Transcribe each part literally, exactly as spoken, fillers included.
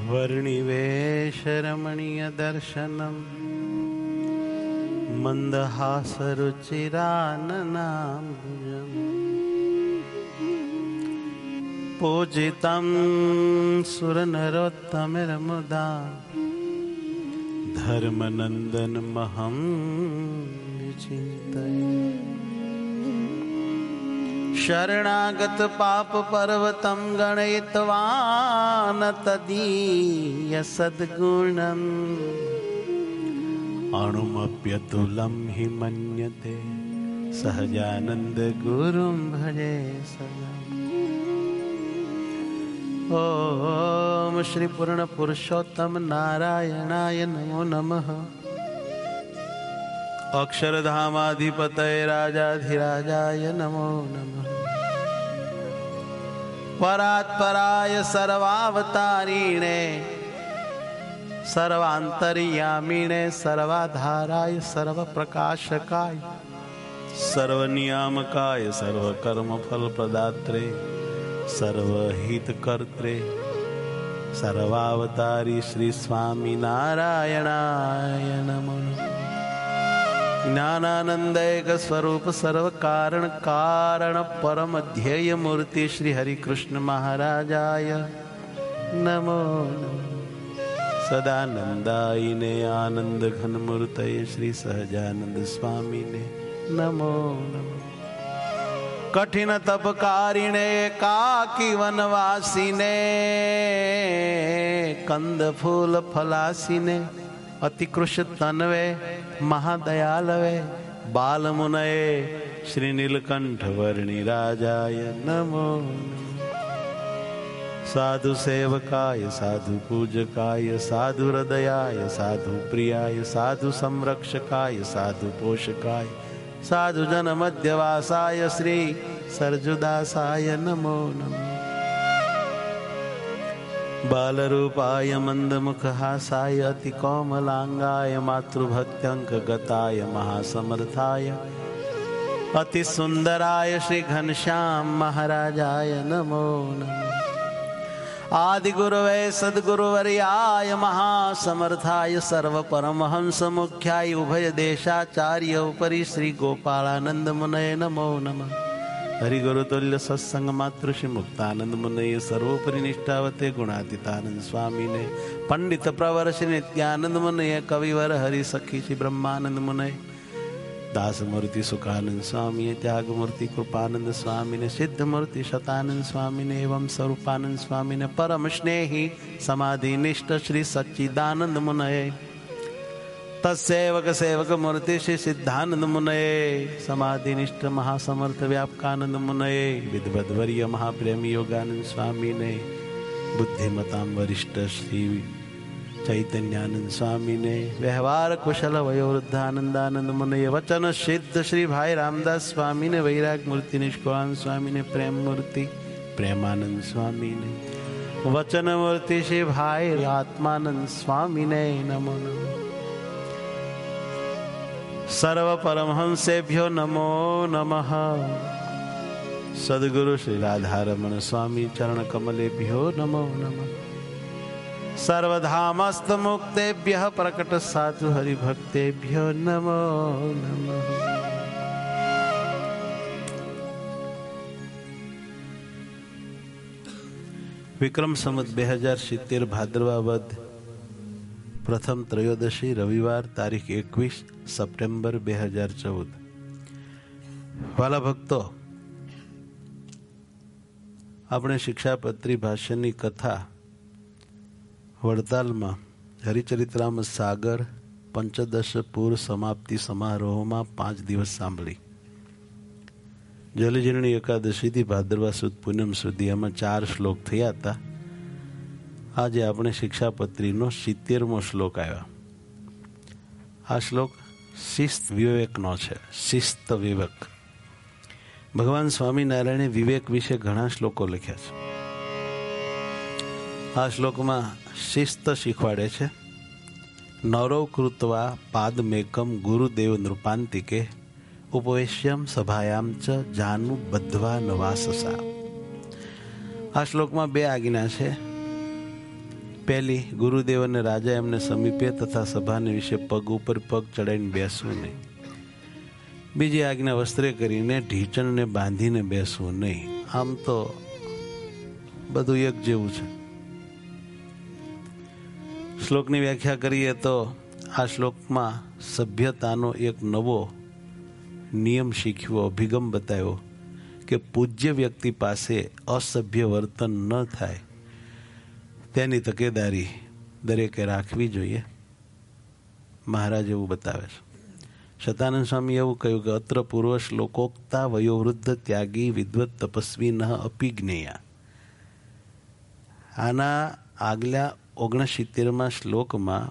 वर्णिवेशरमणीयदर्शनम् मन्दहासरुचिराननाम्बुजम् पूजितं सुरनरोत्तमैर्मुदा धर्मनन्दनमहं विचिन्तये। शरणागत पाप पर्वतं गणयितवान् तदीय सद्गुणम् अणुमप्यतुलं हि मन्यते सहजानंद गुरुं भजे सदा। ओम श्री पूर्ण पुरुषोत्तम नारायणाय नमो नमः। अक्षरधामाधिपतये राजाधिराजाय नमो नमः। परात्पराय सर्वावतारिणे सर्वांतर्यामिणे सर्वाधाराय सर्वप्रकाशकाय सर्वनियामकाय सर्वकर्मफलप्रदात्रे सर्वहितकर्त्रे सर्वावतारी श्री स्वामी नारायणाय नमो नमः। ज्ञानानंदैक स्वरूप सर्व कारण कारण परम ध्येय मूर्ति श्री हरि कृष्ण महाराजाय नमो नमः। सदानंदायिने आनंद घन मूर्तये श्री सहजानंद स्वामी ने नमो नमः। कठिन तपकारिणे एकाकी वनवासिने कंद फूल फलासिने अतिकृष्ण तनवे महादयालवे बाल मुनये श्री नीलकंठ वर्णि राजाय नमो नमः। साधु सेवकाय साधु पूजकाय साधु हृदयाय साधु प्रियाय साधु संरक्षकाय साधु पोषकाय साधु जन मध्यवासाय श्री सरजुदासाय नमो नमः। बालरूपाय मंदमुखहासाय अति कोमलांगाय मातृभक्त्यंक गताय महासमर्थाय अति सुंदराय श्री घनश्याम महाराजाय नमो नमः। आदि गुरुवे सद्गुरुवर्याय महासमर्थाय सर्व परमहंस मुख्याय उभय देशाचार्य उपरि श्री गोपालानंद मुनये नमो नमः। हरि गुरु तुल्य सत्संग मातृ श्री मुक्तानंद मुनये सर्वोपरि निष्ठावते गुणातीतानंद स्वामी ने पंडित प्रवर श्री नित्यानंद मुनये कविवर हरि सखी श्री ब्रह्मानंद मुनये दास मूर्ति सुखानंद स्वामी ने त्याग मूर्ति कृपानंद स्वामी ने सिद्ध मूर्ति शतानंद स्वामी ने एवं स्वरूपानंद स्वामी ने परम स्नेही समाधि निष्ठ श्री सच्चिदानंद मुनये तत्सेवक सेवक मूर्ति श्री सिद्धानंद मुनये समाधि निष्ठ महासमर्थ व्यापकानंद मुनये विद्वद्वर्य महाप्रेमी योगानंद स्वामी ने बुद्धिमतां वरिष्ठ श्री चैतन्यानंद स्वामी ने व्यवहार कुशल वयोवृद्धानंदानंद मुनये वचन सिद्ध श्री भाई रामदास स्वामी ने वैराग मूर्ति निष्कुलानंद स्वामी ने प्रेम मूर्ति प्रेमानंद स्वामी ने वचन मूर्ति श्री भाई आत्मानंद स्वामी ने नमो नमः। सर्व परमहंसेभ्यो नमो नमः। सद्गुरु श्री राधारमण स्वामी चरण कमलेभ्यो नमो नमः। सर्वधामस्त मुक्तेभ्यः प्रकट साधु हरिभक्तेभ्यो नमो नमः। विक्रम संवत બે હજાર સિત્તેર ભાદરવા વદ પ્રથમ ત્રયોદશી રવિવાર તારીખ એકવીસ સપ્ટેમ્બર બે હજાર ચૌદ। વાલા ભક્તો, આપણે શિક્ષાપત્રી ભાષ્યની કથા વડતાલમાં હરિચરિત્રામૃત સાગર પંચદશ પૂર્વ સમાપ્તિ સમારોહમાં પાંચ દિવસ સાંભળી। જલજીર્ણી એકાદશીથી ભાદરવા સુદ પૂનમ સુધી આમાં ચાર શ્લોક થયા હતા। આજે આપણે શિક્ષાપત્રીનો સિત્તેરમો શ્લોક આવ્યો। આ શ્લોક શિસ્ત વિવેકનો છે। શિસ્ત વિવેક ભગવાન સ્વામિનારાયણે વિવેક વિશે ઘણા શ્લોકો લખ્યા છે। આ શ્લોકમાં શિસ્ત શીખવાડે છે। નૌરવ કૃત્વા પાદમેકમ ગુરુદેવ નૃપાંતિકે ઉપવેશ્યમ સભાયામ ચ જાનુ બદ્ધવા નવાસસા। આ શ્લોકમાં બે આજ્ઞા છે। પહેલી, ગુરુદેવ અને રાજા એમને સમીપે તથા સભાને વિશે પગ ઉપર પગ ચડાવીને બેસવું નહીં. બીજી આજ્ઞા, વસ્ત્રે કરીને ઢીચણને બાંધીને બેસવું નહીં. આમ તો બધું એક જેવું છે. શ્લોકની વ્યાખ્યા કરીએ તો આ શ્લોકમાં સભ્યતાનો એક નવો નિયમ શીખ્યો, અભિગમ બતાવ્યો કે પૂજ્ય વ્યક્તિ પાસે અસભ્ય વર્તન ન થાય તેની તકેદારી દરેકે રાખવી જોઈએ. મહારાજ એવું બતાવે છે. શતાનંદ સ્વામી એવું કહ્યું કે અત્ર પૂર્વ શ્લોકોક્તા વયોવૃદ્ધ ત્યાગી વિદ્વત તપસ્વી ન અપિજ્ઞેયા. આના આગલા ઓગણસિત્તેરમાં શ્લોકમાં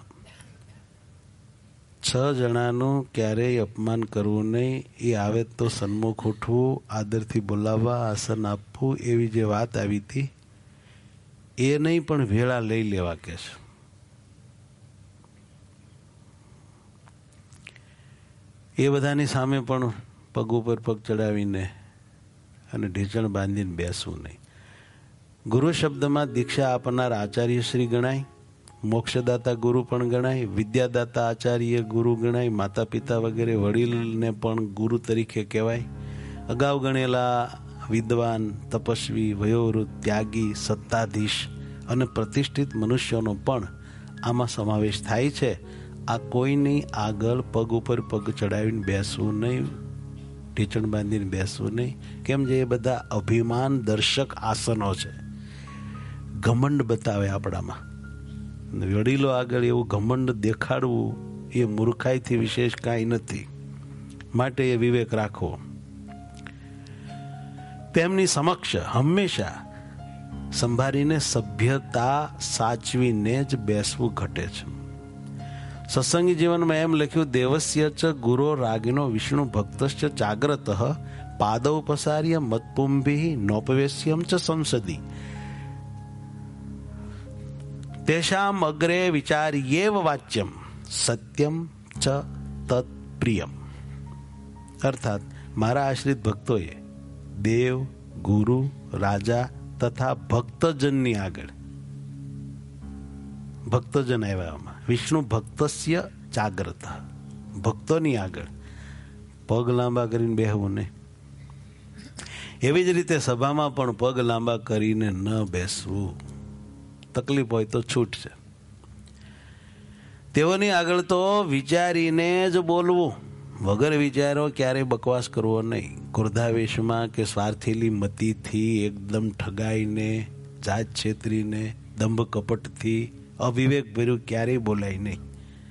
છ જણાનું ક્યારેય અપમાન કરવું નહીં, એ આવે તો સન્મુખ ઉઠવું, આદરથી બોલાવવા, આસન આપવું, એવી જે વાત આવી હતી એ નહીં પણ વેળા લઈ લેવા કે છે. એ બધાની સામે પણ પગ ઉપર પગ ચડાવીને અને ઢીચણ બાંધીને બેસવું નહીં. ગુરુ શબ્દમાં દીક્ષા આપનાર આચાર્ય શ્રી ગણાય, મોક્ષદાતા ગુરુ પણ ગણાય, વિદ્યાદાતા આચાર્ય ગુરુ ગણાય, માતા પિતા વગેરે વડીલને પણ ગુરુ તરીકે કહેવાય. અગાઉ ગણેલા વિદ્વાન, તપસ્વી, વયોવૃદ્ધ, ત્યાગી, સત્તાધીશ અને પ્રતિષ્ઠિત મનુષ્યોનો પણ આમાં સમાવેશ થાય છે. આ કોઈની આગળ પગ ઉપર પગ ચડાવીને બેસવું નહીં, ઢીચણ બાંધીને બેસવું નહીં. કેમ જે એ બધા અભિમાન દર્શક આસનો છે, ઘમંડ બતાવે આપણામાં. વડીલો આગળ એવું ઘમંડ દેખાડવું એ મૂર્ખાઈથી વિશેષ કાંઈ નથી. માટે એ વિવેક રાખવો. તેમની સમક્ષ હંમેશા સંભાળીને સભ્યતા સાચવીને જ બેસવું ઘટે છે. સત્સંગી જીવનમાં એમ લખ્યું, દેવસ્ય ચ ગુરો રાગિનો વિષ્ણુ ભક્તશ્ચ જાગ્રત પાદવ પસાર્ય મતપુંભી નોપવેશ્યમ ચ સંસદી તેષામ અગ્રે વિચાર્યેવ વાચ્યમ સત્યમ ચ તત્પ્રિયમ. અર્થાત મારા આશ્રિત ભક્તોએ દેવ, ગુરુ, રાજા તથા ભક્તજનની આગળ, ભક્તજન આવ્યામાં વિષ્ણુ ભક્તસ્ય જાગ્રત, ભક્તોની આગળ પગ લાંબા કરીને બેહવું નહીં. એવી જ રીતે સભામાં પણ પગ લાંબા કરીને ન બેસવું. તકલીફ હોય તો છૂટ છે. તેઓની આગળ તો વિચારીને જ બોલવું, વગર વિચારો ક્યારેય બકવાસ કરવો નહીં. ક્રોધાવેશમાં કે સ્વાર્થેલી મતીથી એકદમ ઠગાઈને, જાત છેતરીને, દંભ કપટથી અવિવેક ભર્યું ક્યારેય બોલાય નહીં.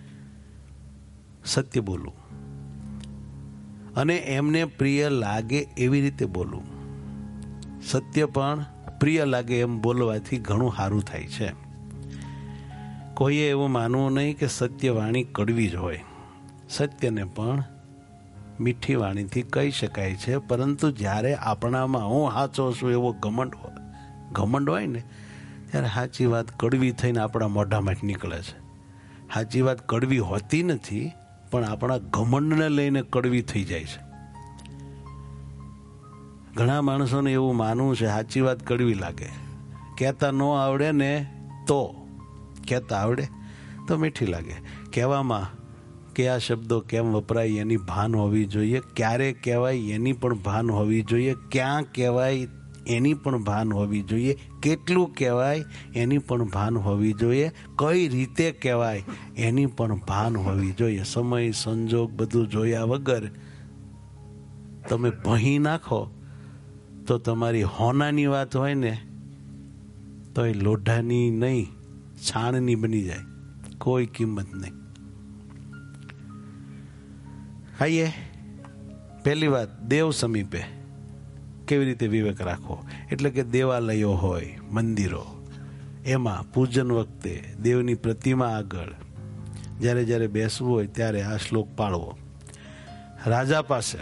સત્ય બોલવું અને એમને પ્રિય લાગે એવી રીતે બોલવું. સત્ય પણ પ્રિય લાગે એમ બોલવાથી ઘણું સારું થાય છે. કોઈએ એવું માનવું નહીં કે સત્ય વાણી કડવી જ હોય. સત્યને પણ મીઠી વાણીથી કહી શકાય છે, પરંતુ જ્યારે આપણામાં હું સાચો છું એવો ઘમંડ ઘમંડ હોય ને, ત્યારે સાચી વાત કડવી થઈને આપણા મોઢામાં નીકળે છે. સાચી વાત કડવી હોતી નથી, પણ આપણા ઘમંડને લઈને કડવી થઈ જાય છે. ઘણા માણસોને એવું માનવું છે સાચી વાત કડવી લાગે, કહેતા ન આવડે ને તો, કહેતા આવડે તો મીઠી લાગે. કહેવામાં કયા શબ્દો કેમ વપરાય એની ભાન હોવી જોઈએ, ક્યારે કહેવાય એની પણ ભાન હોવી જોઈએ, ક્યાં કહેવાય એની પણ ભાન હોવી જોઈએ, કેટલું કહેવાય એની પણ ભાન હોવી જોઈએ, કઈ રીતે કહેવાય એની પણ ભાન હોવી જોઈએ. સમય સંજોગ બધું જોયા વગર તમે ભહી નાખો તો તમારી હોનાની વાત હોય ને તો એ લોઢાની નહીં, છાણની બની જાય, કોઈ કિંમત નહીં. આઈએ પહેલી વાત, દેવ સમીપે કેવી રીતે વિવેક રાખવો. એટલે કે દેવાલયો હોય, મંદિરો, એમાં પૂજન વખતે દેવની પ્રતિમા આગળ જ્યારે જ્યારે બેસવું હોય ત્યારે આ શ્લોક પાળવો. રાજા પાસે,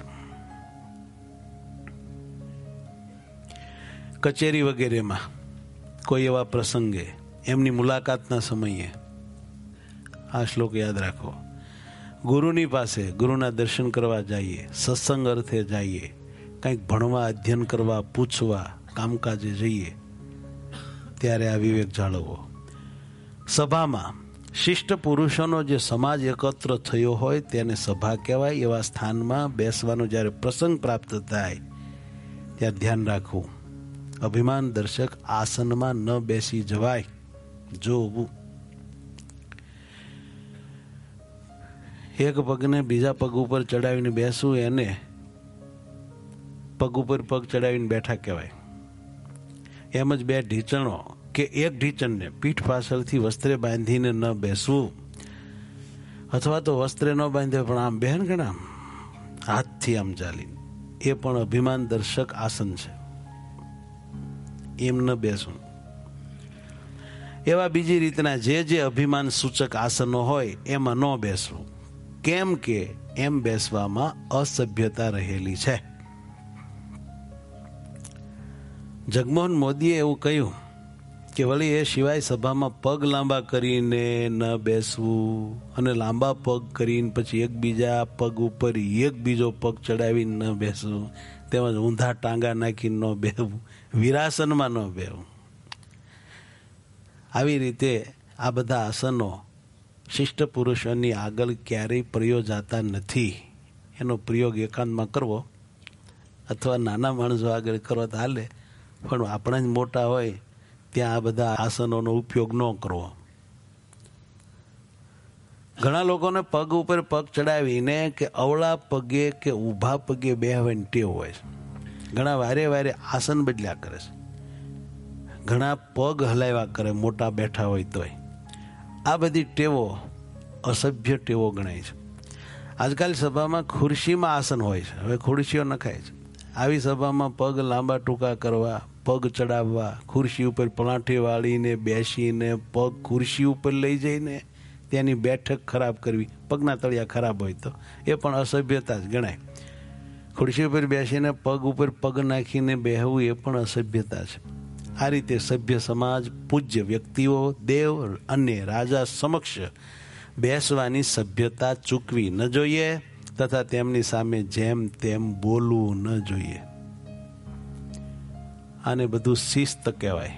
કચેરી વગેરેમાં કોઈ એવા પ્રસંગે, એમની મુલાકાતના સમયે આ શ્લોક યાદ રાખો. ગુરુની પાસે, ગુરુના દર્શન કરવા જઈએ, સત્સંગ અર્થે જઈએ, કંઈક ભણવા, અધ્યયન કરવા, પૂછવા, કામકાજે જઈએ ત્યારે આ વિવેક જાળવવો. સભામાં શિષ્ટ પુરુષોનો જે સમાજ એકત્ર થયો હોય તેને સભા કહેવાય. એવા સ્થાનમાં બેસવાનો જ્યારે પ્રસંગ પ્રાપ્ત થાય ત્યારે ધ્યાન રાખવું, અભિમાન દર્શક આસનમાં ન બેસી જવાય. જોવું, એક પગને બીજા પગ ઉપર ચડાવીને બેસવું એને પગ ઉપર પગ ચડાવીને બેઠા કહેવાય. એમ જ બે ઢીચણો કે એક ઢીચણને પીઠ પાછળથી વસ્ત્રે બાંધીને ન બેસવું, અથવા તો વસ્ત્રે ન બાંધે પણ આમ બેન કે આમ હાથથી આમ ચાલીને, એ પણ અભિમાન દર્શક આસન છે. એમ ન બેસવું. એવા બીજી રીતના જે જે અભિમાન સૂચક આસનો હોય એમાં ન બેસવું. કેમ કે એમ બેસવામાં અસભ્યતા રહેલી છે. જગમોહન મોદીએ એવું કહ્યું કે વળી એ સિવાય સભામાં પગ લાંબા કરીને ન બેસવું, અને લાંબા પગ કરીને પછી એકબીજા પગ ઉપર એક બીજો પગ ચડાવીને ન બેસવું, તેમજ ઊંધા ટાંગા નાખીને ન બેહવું, વિરાસનમાં ન બેહવું. આવી રીતે આ બધા આસનો શિષ્ટ પુરુષોની આગળ ક્યારેય પ્રયોજાતા નથી. એનો પ્રયોગ એકાંતમાં કરવો અથવા નાના માણસો આગળ કરો તો હાલે, પણ આપણા જ મોટા હોય ત્યાં આ બધા આસનોનો ઉપયોગ ન કરવો. ઘણા લોકોને પગ ઉપર પગ ચડાવીને કે અવળા પગે કે ઊભા પગે બેહવાની ટેવ હોય છે. ઘણા વારે વારે આસન બદલ્યા કરે છે, ઘણા પગ હલાવ્યા કરે મોટા બેઠા હોય તોય. આ બધી ટેવો અસભ્ય ટેવો ગણાય છે. આજકાલ સભામાં ખુરશીમાં આસન હોય છે, હવે ખુરશીઓ નખાય છે. આવી સભામાં પગ લાંબા ટૂંકા કરવા, પગ ચડાવવા, ખુરશી ઉપર પલાઠી વાળીને બેસીને પગ ખુરશી ઉપર લઈ જઈને ત્યાંની બેઠક ખરાબ કરવી, પગના તળિયા ખરાબ હોય તો એ પણ અસભ્યતા જ ગણાય. ખુરશી ઉપર બેસીને પગ ઉપર પગ નાખીને બેહવું એ પણ અસભ્યતા છે. આ રીતે સભ્ય સમાજ પૂજ્ય વ્યક્તિઓ, દેવ અને રાજા સમક્ષ બેસવાની સભ્યતા ચૂકવી ન જોઈએ, તથા તેમની સામે જેમ તેમ બોલવું ન જોઈએ. આને બધું શિસ્ત કહેવાય.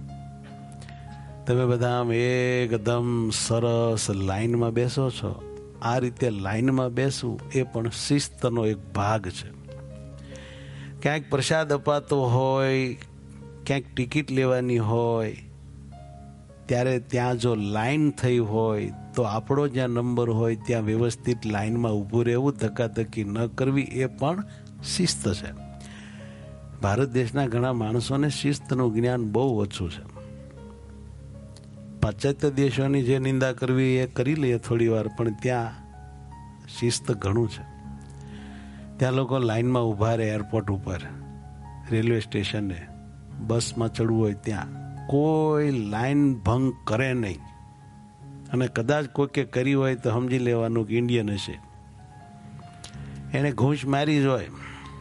તમે બધા આમ એકદમ સરસ લાઈનમાં બેસો છો, આ રીતે લાઈનમાં બેસવું એ પણ શિસ્તનો એક ભાગ છે. ક્યાંક પ્રસાદ અપાતો હોય, ક્યાંક ટિકિટ લેવાની હોય, ત્યારે ત્યાં જો લાઈન થઈ હોય તો આપણો જ્યાં નંબર હોય ત્યાં વ્યવસ્થિત લાઈનમાં ઊભું રહેવું, ધક્કાધક્કી ન કરવી, એ પણ શિસ્ત છે. ભારત દેશના ઘણા માણસોને શિસ્તનું જ્ઞાન બહુ ઓછું છે. પાશ્ચાત્ય દેશોની જે નિંદા કરવી એ કરી લઈએ થોડી વાર, પણ ત્યાં શિસ્ત ઘણું છે. ત્યાં લોકો લાઈનમાં ઊભા રહે, એરપોર્ટ ઉપર, રેલવે સ્ટેશને, બસમાં ચડવું હોય ત્યાં કોઈ લાઈન ભંગ કરે નહીં. અને કદાચ કોઈકે કરી હોય તો સમજી લેવાનું કે ઇન્ડિયન હશે, એને ઘૂંસ મારી જ હોય.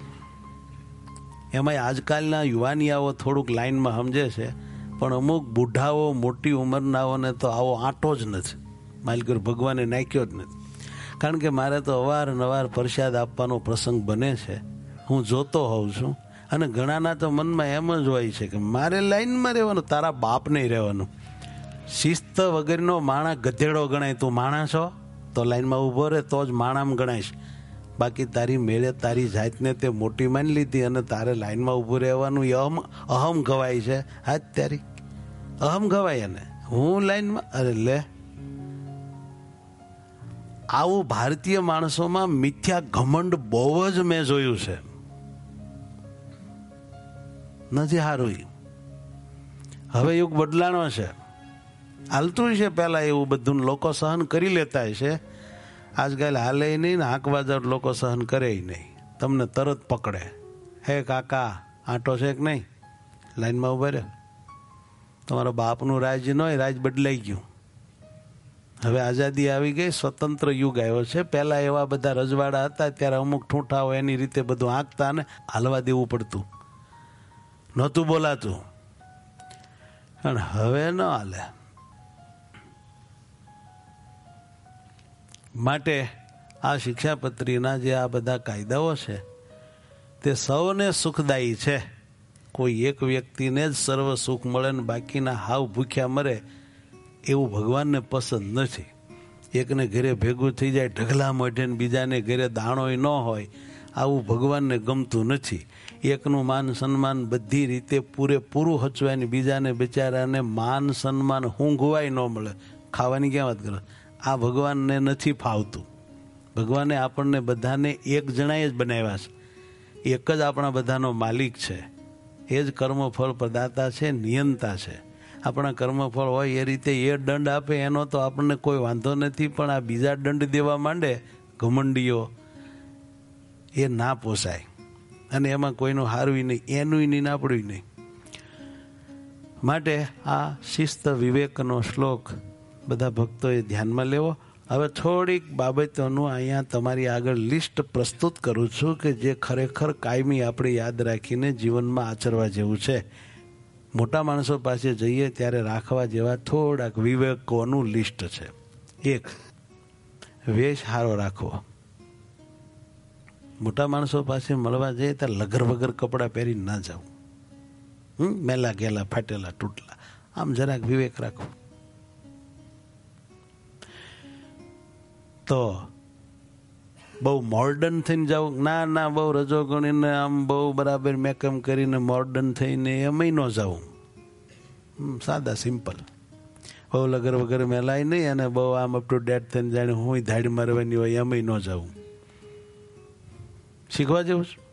એમાંય આજકાલના યુવાનિયાઓ થોડુંક લાઈનમાં સમજે છે, પણ અમુક બુઢાઓ મોટી ઉંમરનાઓને તો આવો આંટો જ નથી. માલકર ભગવાને નાખ્યો જ નથી. કારણ કે મારે તો અવારનવાર પ્રસાદ આપવાનો પ્રસંગ બને છે, હું જોતો હોઉં છું. અને ઘણાના તો મનમાં એમ જ હોય છે કે મારે લાઈનમાં રહેવાનું, તારા બાપ નહીં રહેવાનું. શિસ્ત વગરનો માણસ ગધેડો ગણાય. તું માણસ છો તો લાઈનમાં ઊભો રહે તો જ માણસ ગણાય. બાકી તારી મેળે તારી જાતને તે મોટી માની લીધી અને તારે લાઈનમાં ઊભું રહેવાનું એ અહમ અહમ ગવાય છે. હાથ તારી અહમ ગવાય. અને હું લાઈનમાં, અરે લે, આવું ભારતીય માણસોમાં મિથ્યા ઘમંડ બહુ જ મેં જોયું છે. નથી સારું. હવે યુગ બદલાનો છે, હાલતું છે. પહેલા એવું બધું લોકો સહન કરી લેતા છે. આજકાલ હાલે નહીં ને હાંકવા જાવ લોકો સહન કરે નહીં, તમને તરત પકડે. હે કાકા, આંટો છે કે નહીં? લાઈનમાં ઉભા રહે. તમારા બાપનું રાજ ન હોય, રાજ બદલાઈ ગયું. હવે આઝાદી આવી ગઈ, સ્વતંત્ર યુગ આવ્યો છે. પહેલા એવા બધા રજવાડા હતા ત્યારે અમુક ઠૂંઠાઓ એની રીતે બધું આંકતા ને હાલવા દેવું પડતું, નહોતું બોલાતું. પણ હવે ન હાલે. માટે આ શિક્ષાપત્રીના જે આ બધા કાયદાઓ છે તે સૌને સુખદાયી છે. કોઈ એક વ્યક્તિને જ સર્વ સુખ મળે ને બાકીના હાવ ભૂખ્યા મરે એવું ભગવાનને પસંદ નથી. એકને ઘરે ભેગું થઈ જાય ઢગલા મોઢે ને બીજાને ઘરે દાણોય ન હોય, આવું ભગવાનને ગમતું નથી. એકનું માન સન્માન બધી રીતે પૂરેપૂરું હચવાય, બીજાને બિચારાને માન સન્માન ઊંઘવાય ન મળે, ખાવાની ક્યાં વાત કરો. આ ભગવાનને નથી ફાવતું. ભગવાને આપણને બધાને એક જણાએ જ બનાવ્યા છે, એક જ આપણા બધાનો માલિક છે, એ જ કર્મફળ પ્રદાતા છે, નિયંતા છે. આપણા કર્મફળ હોય એ રીતે એ દંડ આપે એનો તો આપણને કોઈ વાંધો નથી, પણ આ બીજા દંડ દેવા માંડે ઘમંડીઓ, એ ના પોસાય. અને એમાં કોઈનું હારવી નહીં, એનું નહીં આપણું નહીં. માટે આ શિસ્ત વિવેકનો શ્લોક બધા ભક્તોએ ધ્યાનમાં લેવો. હવે થોડીક બાબતોનું અહીંયા તમારી આગળ લિસ્ટ પ્રસ્તુત કરું છું કે જે ખરેખર કાયમી આપણે યાદ રાખીને જીવનમાં આચરવા જેવું છે. મોટા માણસો પાસે જઈએ ત્યારે રાખવા જેવા થોડાક વિવેકોનું લિસ્ટ છે. એક, વેશ સારો રાખવો. મોટા માણસો પાસે મળવા જઈએ ત્યારે લગર વગર કપડાં પહેરીને ના જવું. હમ મેલા ગેલા ફાટેલા તૂટલા, આમ જરાક વિવેક રાખવો. તો બહુ મોર્ડન થઈને જવું ના, ના બહુ રજો ગણીને આમ બહુ બરાબર મેકઅપ કરીને મોર્ડન થઈને એમય ન જવું. સાદા સિમ્પલ, બહુ લગર વગર મેલાય નહીં અને બહુ આમ અપ ટુ ડેટ થઈને જાણે હું ધાડી મારવાની હોય એમય ન જવું. શીખવા જેવું છે.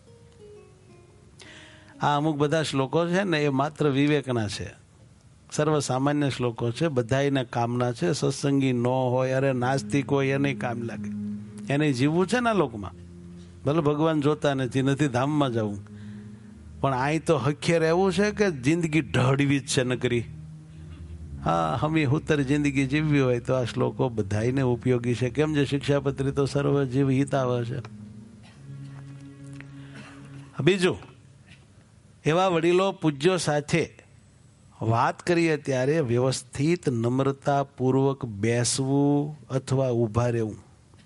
આ અમુક બધા શ્લોકો છે ને એ માત્ર વિવેકના છે, સર્વસામાન્ય શ્લોકો છે, બધાયના કામના છે. સત્સંગી ન હોય, અરે નાસ્તિક હોય એને કામ લાગે, એને જીવવું છે ને આ લોકમાં. ભલે ભગવાન જોતા નથી, નથી ધામમાં જવું, પણ અહીં તો હખ્યે રહેવું છે કે જિંદગી ઢળવી જ છે નકરી. હા, હમી હુતર જિંદગી જીવવી હોય તો આ શ્લોકો બધાયને ઉપયોગી છે. કેમ છે શિક્ષાપત્રી તો સર્વ જીવ હિતાવ છે. બીજું, એવા વડીલો પૂજ્યો સાથે વાત કરીએ ત્યારે વ્યવસ્થિત નમ્રતાપૂર્વક બેસવું અથવા ઊભા રહેવું.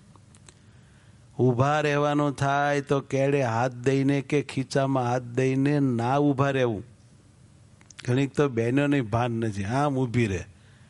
ઊભા રહેવાનું થાય તો કેડે હાથ દઈને કે ખીચામાં હાથ દઈને ના ઊભા રહેવું. ઘણીક તો બહેનોને ભાન નથી, આમ ઊભી રહે.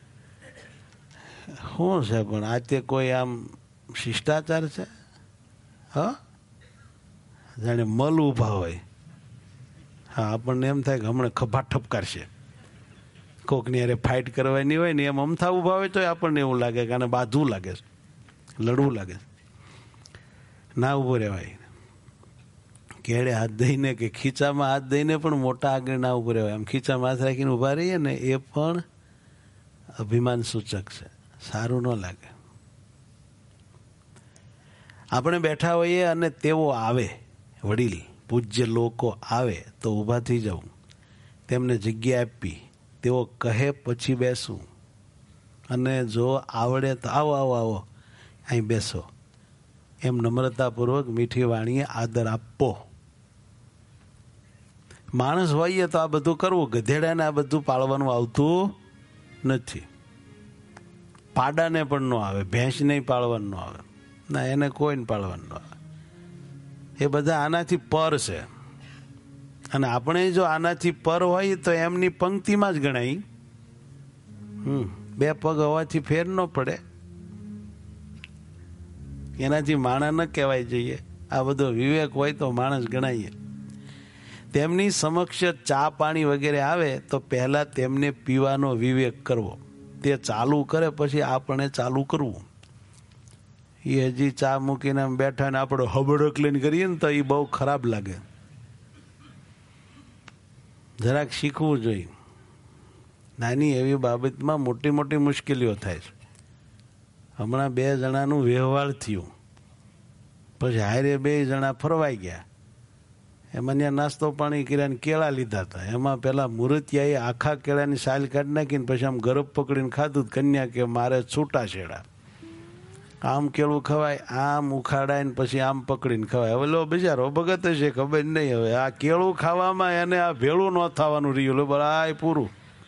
શું છે પણ આ તે કોઈ આમ શિષ્ટાચાર છે? હા, જાણે મલ ઊભા હોય. હા, આપણને એમ થાય કે હમણાં ખભા ઠપકારશે, કોકની અરે ફાઇટ કરવાની હોય ને એમ અમથા ઊભા હોય તો આપણને એવું લાગે કે આને બાંધવું લાગે છે, લડવું લાગે છે. ના ઊભો રહેવાય. કેળે હાથ દઈને કે ખીચામાં હાથ દઈને પણ મોટા આગળ ના ઊભો રહેવાય. આમ ખીચામાં હાથ રાખીને ઊભા રહીએ ને એ પણ અભિમાન સૂચક છે, સારું ન લાગે. આપણે બેઠા હોઈએ અને તેઓ આવે, વડીલ પૂજ્ય લોકો આવે તો ઊભા થઈ જવું, તેમને જગ્યા આપી, તેઓ કહે પછી બેસવું, અને જો આવડે તો આવો આવો આવો અહીં બેસો, એમ નમ્રતાપૂર્વક મીઠી વાણીએ આદર આપવો. માણસ હોઈએ તો આ બધું કરવું, ગધેડાને આ બધું પાળવાનું આવતું નથી. પાડાને પણ ન આવે, ભેંસને પાળવાનું ન આવે, ના એને કોઈને પાળવાનું ન આવે. એ બધા આનાથી પર છે, અને આપણે જો આનાથી પર હોય તો એમની પંક્તિમાં જ ગણાય. હમ બે પગ હોવાથી ફેર ન પડે, એનાથી માણસ ન કહેવાય જઈએ. આ બધો વિવેક હોય તો માણસ ગણાઈએ. તેમની સમક્ષ ચા પાણી વગેરે આવે તો પહેલા તેમને પીવાનો વિવેક કરવો. તે ચાલુ કરે પછી આપણે ચાલુ કરવું. એ હજી ચા મૂકીને બેઠા ને આપણે હબડક લઈને કરીએ ને તો એ બહુ ખરાબ લાગે. જરાક શીખવું જોઈએ. નાની એવી બાબતમાં મોટી મોટી મુશ્કેલીઓ થાય છે. હમણાં બે જણાનું વ્યવહાર થયું, પછી હારે બે જણા ફરવાઈ ગયા. એમાં ત્યાં નાસ્તો પાણી કર્યા, કેળા લીધા હતા. એમાં પેલા મૂર્તિયાએ આખા કેળાની સાલ કાઢી નાખીને પછી આમ ગરબ પકડીને ખાધું. કન્યા કે મારે છૂટા છેડા, આમ કેળું ખવાય, આમ ઉખાડાય ને પછી આમ પકડીને ખવાય. હવે લો બિચારો ભગત છે, ખબર નહીં. હવે આ કેળું ખાવામાં એને આ ભેળું ન થવાનું રહ્યું, લો બરાય પૂરું.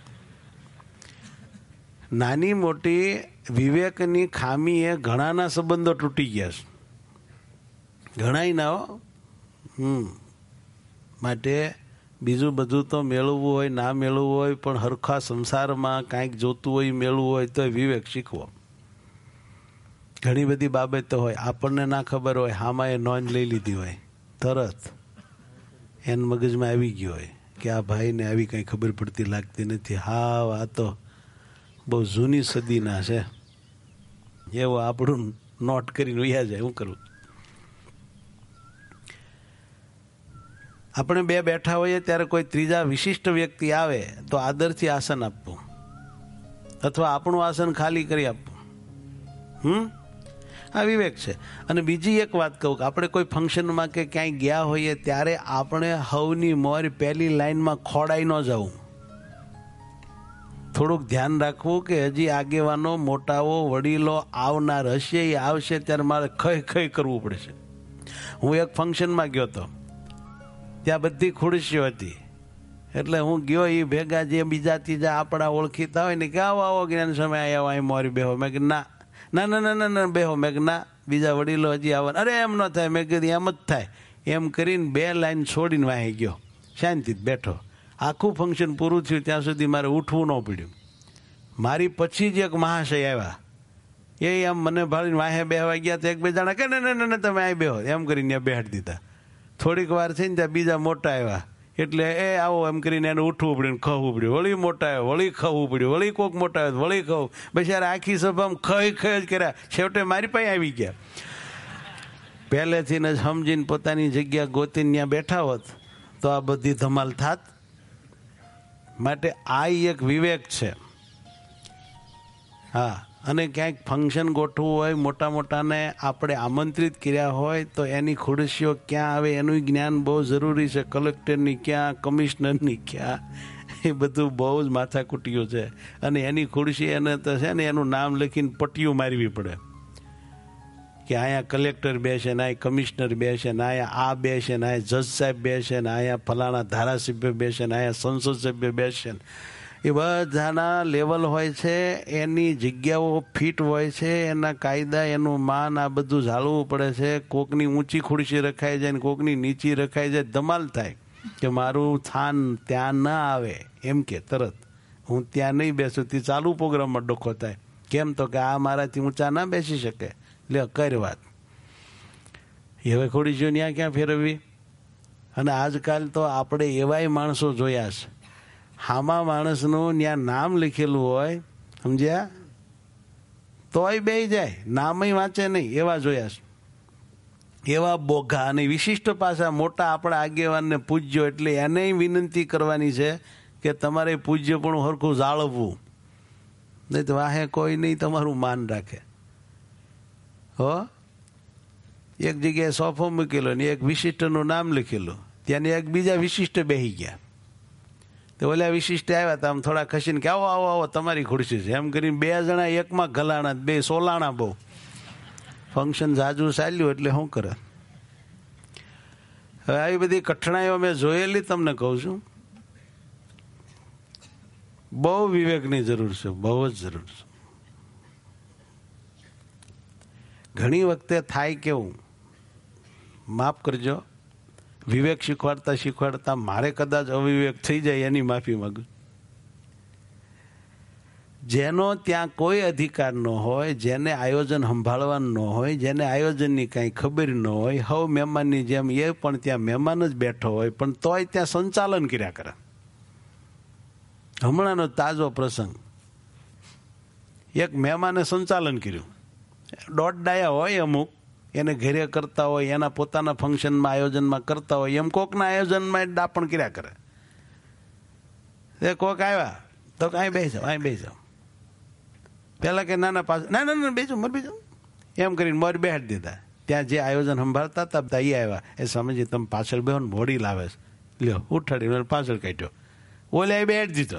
નાની મોટી વિવેકની ખામી એ ઘણાના સંબંધો તૂટી ગયા છે, ઘણાય ના હો. હમ માટે બીજું બધું તો મેળવવું હોય ના મેળવવું હોય, પણ હરખા સંસારમાં કાંઈક જોતું હોય મેળવવું હોય તો વિવેક શીખવો. ઘણી બધી બાબતો હોય આપણને ના ખબર હોય, હામાં એ નોંધ લઈ લીધી હોય, તરત એન મગજમાં આવી ગયો હોય કે આ ભાઈને આવી કંઈ ખબર પડતી લાગતી નથી, હા આ તો બહુ જૂની સદીના છે, એવું આપણું નોટ કરીને વયા જાય. શું કરવું? આપણે બે બેઠા હોઈએ ત્યારે કોઈ ત્રીજા વિશિષ્ટ વ્યક્તિ આવે તો આદરથી આસન આપવું, અથવા આપણું આસન ખાલી કરી આપવું. હમ આ વિવેક છે. અને બીજી એક વાત કહું કે આપણે કોઈ ફંક્શનમાં કે ક્યાંય ગયા હોઈએ ત્યારે આપણે હવની મોર પહેલી લાઈનમાં ખોડાઈ ન જવું. થોડુંક ધ્યાન રાખવું કે હજી આગેવાનો મોટાઓ વડીલો આવનાર હશે, એ આવશે ત્યારે મારે ખઈ ખઈ કરવું પડશે. હું એક ફંક્શનમાં ગયો હતો, ત્યાં બધી ખુરશીઓ હતી, એટલે હું ગયો, એ ભેગા જે બીજા ત્રીજા આપણા ઓળખીતા હોય ને કે આવો આવો જ્ઞાન સમય આવ્યો અહીં મોરી બેહો. મેં કીધું ના ના ના ના ના ના બેહો. મેં કીધું ના, બીજા વડીલો હજી આવવાના. અરે એમ ન થાય. મેં કીધું એમ જ થાય. એમ કરીને બે લાઈન છોડીને વાહી ગયો, શાંતિથી બેઠો. આખું ફંક્શન પૂરું થયું ત્યાં સુધી મારે ઉઠવું ન પડ્યું. મારી પછી જ એક મહાશય આવ્યા, એ આમ મને ભાળીને વાહે બેહવા ગયા તો એક બે જણા કે ના ના ના તમે અહીં બેહો એમ કરીને બેહાડી દીધા. થોડીક વાર થઈને ત્યાં બીજા મોટા આવ્યા, એટલે એ આવો એમ કરીને એને ઉઠવું પડ્યું, ખવું પડ્યું. વળી મોટા આવ્યો, વળી ખવું પડ્યું, વળી કોક મોટા આવ્યો, વળી ખવું. બિચારા આખી સભામાં ખઈ ખઈ જ કર્યા. છેવટે મારી પાસે આવી ગયા. પહેલેથી જ સમજીને પોતાની જગ્યા ગોતીને ત્યાં બેઠા હોત તો આ બધી ધમાલ થાત. માટે આ એક વિવેક છે. હા, અને ક્યાંક ફંક્શન ગોઠવું હોય, મોટા મોટાને આપણે આમંત્રિત કર્યા હોય તો એની ખુરશીઓ ક્યાં આવે એનું જ્ઞાન બહુ જરૂરી છે. કલેક્ટરની ક્યાં, કમિશનરની ક્યાં, એ બધું બહુ જ માથાકૂટીઓ છે. અને એની ખુરશી એને તો છે ને એનું નામ લખીને પટ્ટીઓ મારવી પડે કે અહીંયા કલેક્ટર બેસે ને અહીંયા કમિશનર બેસે ને અહીંયા આ બેસે ને અહીંયા જજ સાહેબ બેસે ને અહીંયા ફલાણા ધારાસભ્ય બેસે ને અહીંયા સંસદ સભ્ય બેસે ને એ બધાના લેવલ હોય છે, એની જગ્યાઓ ફિટ હોય છે, એના કાયદા, એનું માન, આ બધું જાળવવું પડે છે. કોકની ઊંચી ખુરશી રખાઈ જાય ને કોકની નીચી રખાઈ જાય, ધમાલ થાય કે મારું સ્થાન ત્યાં ના આવે એમ કે તરત હું ત્યાં નહીં બેસું. તે ચાલુ પ્રોગ્રામમાં ડોખો થાય. કેમ? તો કે આ મારાથી ઊંચા ના બેસી શકે. લે કર વાત. હવે ખુરશીઓ ત્યાં ક્યાં ફેરવવી? અને આજકાલ તો આપણે એવાય માણસો જોયા છે, હામા માણસનું ત્યાં નામ લખેલું હોય, સમજ્યા, તોય બેહી જાય, નામય વાંચે નહીં, એવા જોયા છે. એવા બોઘા અને વિશિષ્ટ પાછા મોટા આપણા આગેવાનને પૂજ્યો, એટલે એને વિનંતી કરવાની છે કે તમારે પૂજ્ય પણ હરખું જાળવવું, નહીં તો વાહે કોઈ નહીં તમારું માન રાખે. હો, એક જગ્યાએ સોફો મૂકેલો ને એક વિશિષ્ટનું નામ લખેલું, ત્યાં એક બીજા વિશિષ્ટ બેહી ગયા. તો ઓલા વિશિષ્ટ આવ્યા તો આમ થોડા ખસીને કે આવો આવો આવો તમારી ખુરશી છે એમ કરીને બે જણા એકમાં ગલાણા, બે સોલાણા. બહુ ફંક્શન જાજુ ચાલ્યું એટલે શું કરે. હવે આવી બધી કઠણાઈઓ મેં જોયેલી, તમને કહું છું. બહુ વિવેકની જરૂર છે, બહુ જ જરૂર છે. ઘણી વખતે થાય કેવું, માફ કરજો, વિવેક શીખવાડતા શીખવાડતા મારે કદાચ અવિવેક થઈ જાય એની માફી માંગુ. જેનો ત્યાં કોઈ અધિકાર ન હોય, જેને આયોજન સંભાળવાનું ન હોય, જેને આયોજનની કાંઈ ખબર ન હોય, હવ મહેમાનની જેમ એ પણ ત્યાં મહેમાન જ બેઠો હોય, પણ તોય ત્યાં સંચાલન કર્યા કરે. હમણાંનો તાજો પ્રસંગ, એક મહેમાને સંચાલન કર્યું. દોઢ ડાયા હોય અમુક, એને ઘરે કરતા હોય, એના પોતાના ફંક્શનમાં આયોજનમાં કરતા હોય, એમ કોકના આયોજનમાં ડાપણ કર્યા કરે. એ કોક આવ્યા તો કાંઈ બેસી જાઓ, અહીં બેસી જાઓ. પહેલાં કે નાના પાછળ ના ના ના બેસું મર બેસું એમ કરીને મોર બેહાડી દીધા. ત્યાં જે આયોજન સંભાળતા હતા એ આવ્યા, એ સમજી તમે પાછળ બેહો ને મોડી લાવે છે, લ્યો ઉઠાડી પાછળ કાઢ્યો. ઓલે એ બેહાડી દીધો.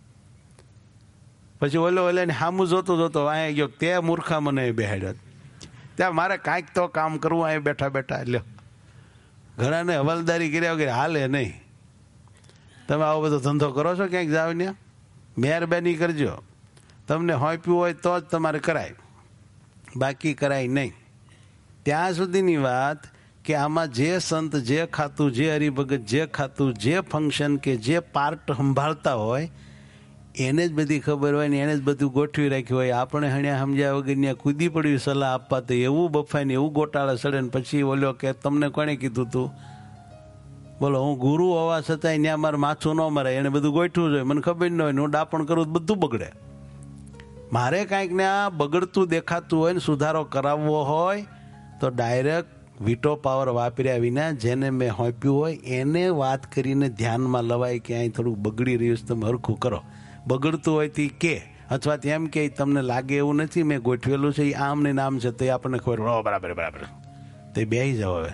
પછી ઓલો ઓલે હામું જોતો જોતો અહીંયા ગયો, તે મૂર્ખા મને બેહાડ્યો. ત્યાં મારે કાંઈક તો કામ કરવું અહીં બેઠા બેઠા. લ્યો, ઘણાને હવાલદારી કર્યા વગેરે હાલે નહીં. તમે આવો બધો ધંધો કરો છો, ક્યાંક જાઓ ને મહેરબાની કરજો. તમને હોંપ્યું હોય તો જ તમારે કરાય, બાકી કરાય નહીં. ત્યાં સુધીની વાત કે આમાં જે સંત જે ખાતું, જે હરિભગત જે ખાતું, જે ફંક્શન કે જે પાર્ટ સંભાળતા હોય એને જ બધી ખબર હોય ને એને જ બધું ગોઠવી રાખ્યું હોય. આપણે હણ્યા સમજ્યા વગર ત્યાં કૂદી પડ્યું સલાહ આપવા તો એવું બફાય ને એવું ગોટાળે સડે ને પછી બોલ્યો કે તમને કોણે કીધું તું? બોલો, હું ગુરુ હોવા છતાંય ત્યાં મારે માથું ન મરાય, એને બધું ગોઠવું જોઈએ, મને ખબર ન હોય ને હું ડાપણ કરું તો બધું બગડે. મારે કાંઈક ને આ બગડતું દેખાતું હોય ને સુધારો કરાવવો હોય તો ડાયરેક્ટ વીટો પાવર વાપર્યા વિના જેને મેં હોંપ્યું હોય એને વાત કરીને ધ્યાનમાં લવાય કે અહીં થોડુંક બગડી રહ્યું છે, તમે હરખું કરો. બગડતું હોય તે કે અથવા તેમ કે તમને લાગે એવું નથી મેં ગોઠવેલું છે એ આમ ને નામ છે તો એ આપણને ખબર બરાબર બરાબર તે બેસી જાવ. હવે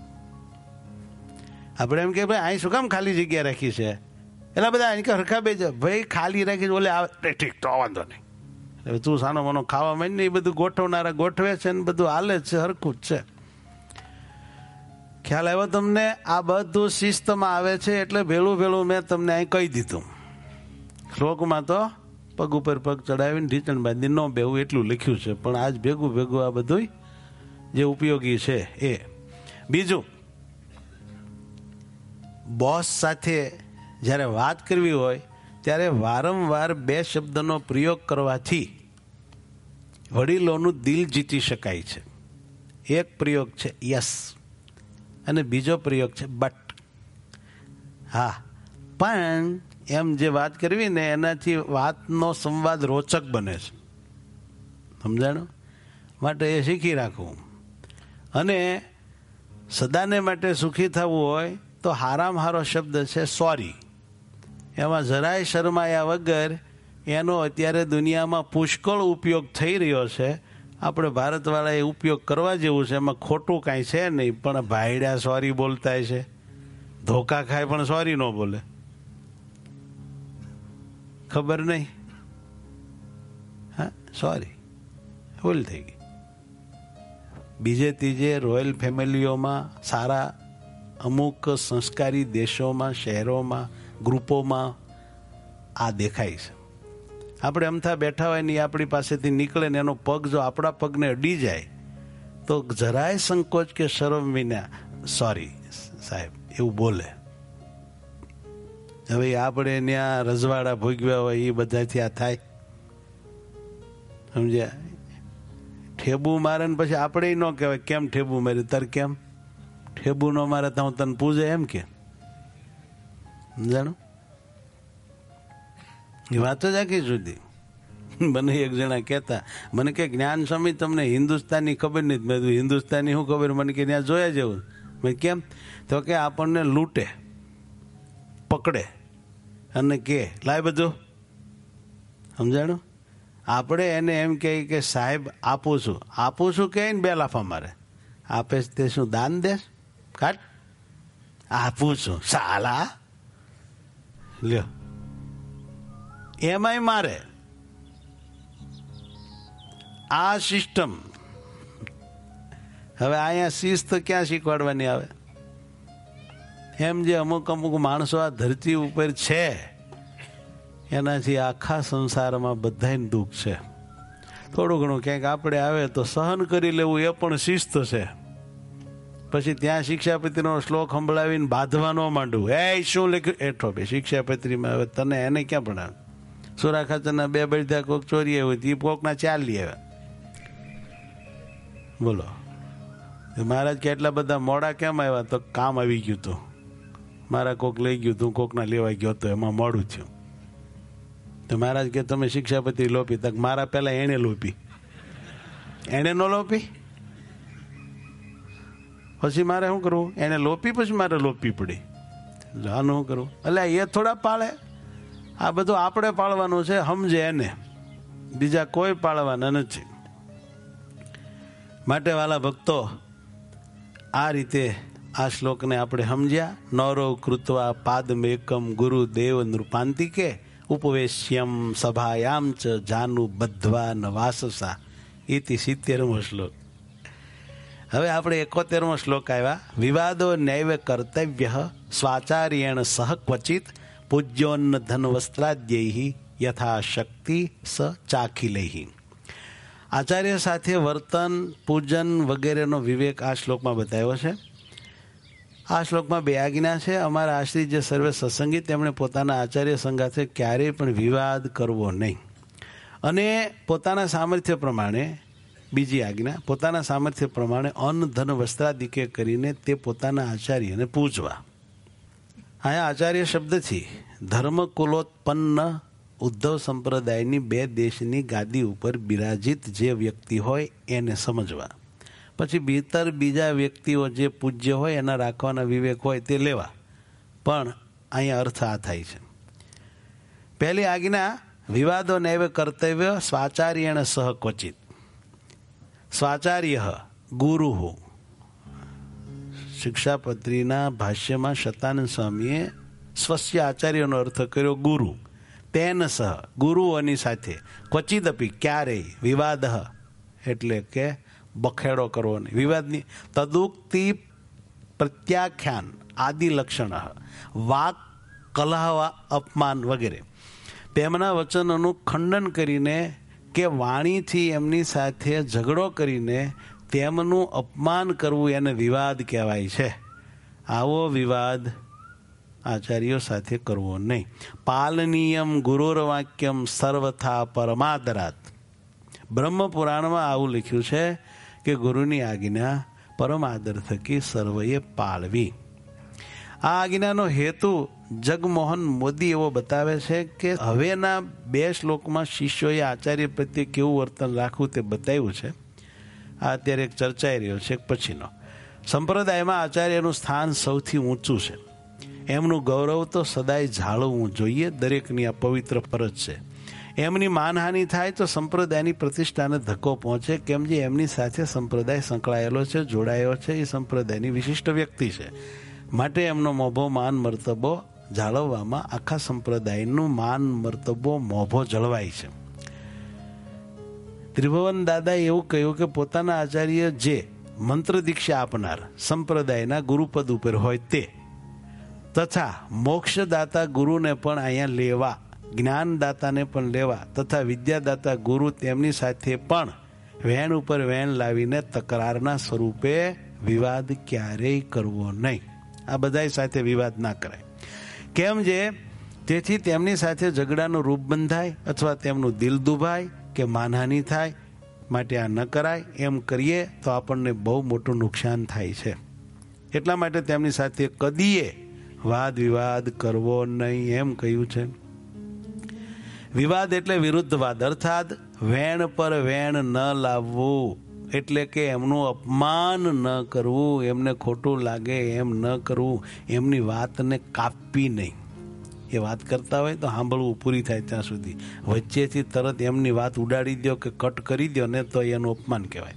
આપણે એમ કે ભાઈ અહીં શું કામ ખાલી જગ્યા રાખી છે, એટલે બધા અહીં કે હરખા બે ભાઈ ખાલી રાખી છે, ઓલે આવે ઠીક તો વાંધો નહીં. હવે તું સાનો મનો ખાવા માંડ ને એ બધું ગોઠવનારા ગોઠવે છે ને બધું હાલે જ છે, હરખું જ છે. ખ્યાલ આવ્યો તમને? આ બધું શિસ્તમાં આવે છે એટલે ભેળું ભેળું મેં તમને અહીં કહી દીધું. શ્લોકમાં તો પગ ઉપર પગ ચડાવીને ઢીચણ બાંધી ન બેવું એટલું લખ્યું છે, પણ આજ ભેગું ભેગું આ બધું જે ઉપયોગી છે એ. બીજું, બોસ સાથે જ્યારે વાત કરવી હોય ત્યારે વારંવાર બે શબ્દનો પ્રયોગ કરવાથી વડીલોનું દિલ જીતી શકાય છે. એક પ્રયોગ છે યસ અને બીજો પ્રયોગ છે બટ. હા, પણ એમ જે વાત કરવી ને એનાથી વાતનો સંવાદ રોચક બને છે, સમજાણું? માટે એ શીખી રાખવું. અને સદાને માટે સુખી થવું હોય તો હારામાં હારો શબ્દ છે સોરી. એમાં જરાય શરમાયા વગર એનો અત્યારે દુનિયામાં પુષ્કળ ઉપયોગ થઈ રહ્યો છે. આપણે ભારતવાળાએ ઉપયોગ કરવા જેવું છે, એમાં ખોટું કાંઈ છે નહીં, પણ ભાઈડા સોરી બોલતા છે. ધોકા ખાય પણ સોરી ન બોલે, ખબર નહીં. હા, સોરી ભૂલ થઈ ગઈ. બીજે ત્રીજે રોયલ ફેમિલીઓમાં, સારા અમુક સંસ્કારી દેશોમાં, શહેરોમાં, ગ્રુપોમાં આ દેખાય છે. આપણે અમથા બેઠા હોય ને આપણી પાસેથી નીકળે ને એનો પગ જો આપણા પગને અડી જાય તો જરાય સંકોચ કે શરમ વિના સોરી સાહેબ એવું બોલે. હવે આપણે ત્યાં રજવાડા ભોગવ્યા હોય એ બધાથી આ થાય, સમજ્યા? ઠેબુ મારે ને પછી આપણે ન કહેવાય કેમ ઠેબુ માર્યું, તાર કેમ ઠેબુ ન મારે તો હું તને પૂજે એમ કે, જાણો? એ વાત જ આખી જુદી. મને એક જણા કહેતા, મને કે જ્ઞાન સ્વામી તમને હિન્દુસ્તાની ખબર નથી. મેં કીધું હિન્દુસ્તાની શું ખબર? મને કે ત્યાં જોયા જેવું. મેં કેમ? તો કે આપણને લૂંટે, પકડે અને કે લાય બધું, સમજાણું? આપણે એને એમ કહીએ કે સાહેબ આપું છું, આપું છું કે બે લાફા મારે. આપે તે શું દાન દેશ? કાટ આપું છું સાલા લ્યો, એમાંય મારે. આ સિસ્ટમ. હવે અહીંયા શિસ્ત ક્યાં શીખવાડવાની આવે? એમ જે અમુક અમુક માણસો આ ધરતી ઉપર છે એનાથી આખા સંસારમાં બધાને દુઃખ છે. થોડું ઘણું ક્યાંક આપણે આવે તો સહન કરી લેવું એ પણ શિસ્ત છે. પછી ત્યાં શિક્ષાપત્રીનો શ્લોક સંભળાવીને બાંધવા ન માંડવું. એ શું લખ્યું એઠો બે શિક્ષાપત્રીમાં? હવે તને એને ક્યાં ભણાવે? સુરા ખાતરના બે બળદા કોક ચોરી આવ્યું એ કોકના ચાર લઈ આવ્યા. બોલો મહારાજ કે એટલા બધા મોડા કેમ આવ્યા? તો કામ આવી ગયું હતું, મારા કોક લઈ ગયું તું, કોકના લેવાઈ ગયો હતો, એમાં મોડું થયું. તો મહારાજ કે તમે શિક્ષાપત્રી લોપી? તક મારા પહેલા એને લોપી, એને ન લોપી પછી મારે શું કરવું? એને લોપી પછી મારે લોપી પડી. આનું શું કરવું? એટલે એ થોડા પાળે, આ બધું આપણે પાળવાનું છે. સમજે એને, બીજા કોઈ પાળવાના નથી. માટે વાલા ભક્તો, આ રીતે આ શ્લોકને આપણે સમજ્યા. નૌરવ કૃત્વા પાદમેકમ ગુરુદેવ નૃપાંતિકે ઉપવેશ્યમ સભાયામ ચ જાનુ બધ્વા નવાસસા. ઇતિ સિત્તેરમો શ્લોક. હવે આપણે એકોતેરમો શ્લોક આવ્યા. વિવાદો નૈવ કર્તવ્ય સ્વાચાર્યેણ સહ ક્વચિત પૂજ્યોન્ન ધન વસ્ત્રાદ્યૈ યથાશક્તિ સ ચાખિલૈ. આચાર્ય સાથે વર્તન, પૂજન વગેરેનો વિવેક આ શ્લોકમાં બતાવ્યો છે. આ શ્લોકમાં બે આજ્ઞા છે. અમારા આશ્રિત જે સર્વે સત્સંગી તેમણે પોતાના આચાર્ય સંગાથે ક્યારેય પણ વિવાદ કરવો નહીં. અને પોતાના સામર્થ્ય પ્રમાણે, બીજી આજ્ઞા, પોતાના સામર્થ્ય પ્રમાણે અન્ન ધન વસ્ત્રાદિકે કરીને તે પોતાના આચાર્યને પૂજવા. અહીંયા આચાર્ય શબ્દથી ધર્મકુલોત્પન્ન ઉદ્ધવ સંપ્રદાયની બે દેશની ગાદી ઉપર બિરાજિત જે વ્યક્તિ હોય એને સમજવા. પછી ભીતર બીજા વ્યક્તિઓ જે પૂજ્ય હોય એના રાખવાના વિવેક હોય તે લેવા. પણ અહીંયા અર્થ આ થાય છે. પહેલી આજ્ઞા વિવાદો નૈવ કર્તવ્ય સ્વાચાર્યેણ સહ ક્વચિત. સ્વાચાર્ય ગુરુ. શિક્ષાપત્રીના ભાષ્યમાં શતાનંદ સ્વામીએ સ્વસ્ય આચાર્યનો અર્થ કર્યો ગુરુ. તેન સહ, ગુરુઓની સાથે, ક્વચિદપી, ક્યારેય, વિવાદ એટલે કે બખેડો કરવો નહીં. વિવાદની તદુક્તિ પ્રત્યાખ્યાન આદિ લક્ષણ, વાક કલહ અપમાન વગેરે તેમના વચનોનું ખંડન કરીને કે વાણીથી એમની સાથે ઝઘડો કરીને તેમનું અપમાન કરવું એને વિવાદ કહેવાય છે. આવો વિવાદ આચાર્યો સાથે કરવો નહીં. પાલનીયમ ગુરુર્વાક્યમ સર્વથા પરમાદરાત. બ્રહ્મ પુરાણમાં આવું લખ્યું છે કે ગુરુની આજ્ઞા પરમ આદર થકી સર્વએ પાળવી. આ આજ્ઞાનો હેતુ જગમોહન મોદી એવો બતાવે છે કે હવેના બે શ્લોકમાં શિષ્યોએ આચાર્ય પ્રત્યે કેવું વર્તન રાખવું તે બતાવ્યું છે. આ અત્યારે એક ચર્ચાઈ રહ્યો છે. પછીનો સંપ્રદાયમાં આચાર્યનું સ્થાન સૌથી ઊંચું છે. એમનું ગૌરવ તો સદાય જાળવવું જોઈએ. દરેકની આ પવિત્ર ફરજ છે. એમની માનહાનિ થાય તો સંપ્રદાયની પ્રતિષ્ઠાને ધક્કો પહોંચે. કેમ જે એમની સાથે સંપ્રદાય સંકળાયેલો છે, જોડાયેલો છે, એ સંપ્રદાયની વિશિષ્ટ વ્યક્તિ છે. માટે એમનો મોભો માન મર્તબો જાળવવામાં આખા સંપ્રદાયનું માન મર્તબો મોભો જળવાય છે. ત્રિભુવન દાદાએ એવું કહ્યું કે પોતાના આચાર્ય જે મંત્ર દીક્ષા આપનાર સંપ્રદાયના ગુરુપદ ઉપર હોય તે તથા મોક્ષદાતા ગુરુને પણ અહીંયા લેવા, જ્ઞાનદાતાને પણ લેવા તથા વિદ્યાદાતા ગુરુ તેમની સાથે પણ વેણ ઉપર વેણ લાવીને તકરારના સ્વરૂપે વિવાદ ક્યારેય કરવો નહીં. આ બધા સાથે વિવાદ ના કરાય. કેમ જે તેથી તેમની સાથે ઝઘડાનું રૂપ બંધાય અથવા તેમનું દિલ દુભાય કે માનહાનિ થાય. માટે આ ન કરાય. એમ કરીએ તો આપણને બહુ મોટું નુકસાન થાય છે. એટલા માટે તેમની સાથે કદીએ વાદ વિવાદ કરવો નહીં એમ કહ્યું છે. વિવાદ એટલે વિરુદ્ધવાદ, અર્થાત વેણ પર વેણ ન લાવવું. એટલે કે એમનું અપમાન ન કરવું, એમને ખોટું લાગે એમ ન કરવું, એમની વાતને કાપવી નહીં. એ વાત કરતા હોય તો સાંભળવું પૂરી થાય ત્યાં સુધી. વચ્ચેથી તરત એમની વાત ઉડાડી દો કે કટ કરી દો ને તો એનું અપમાન કહેવાય.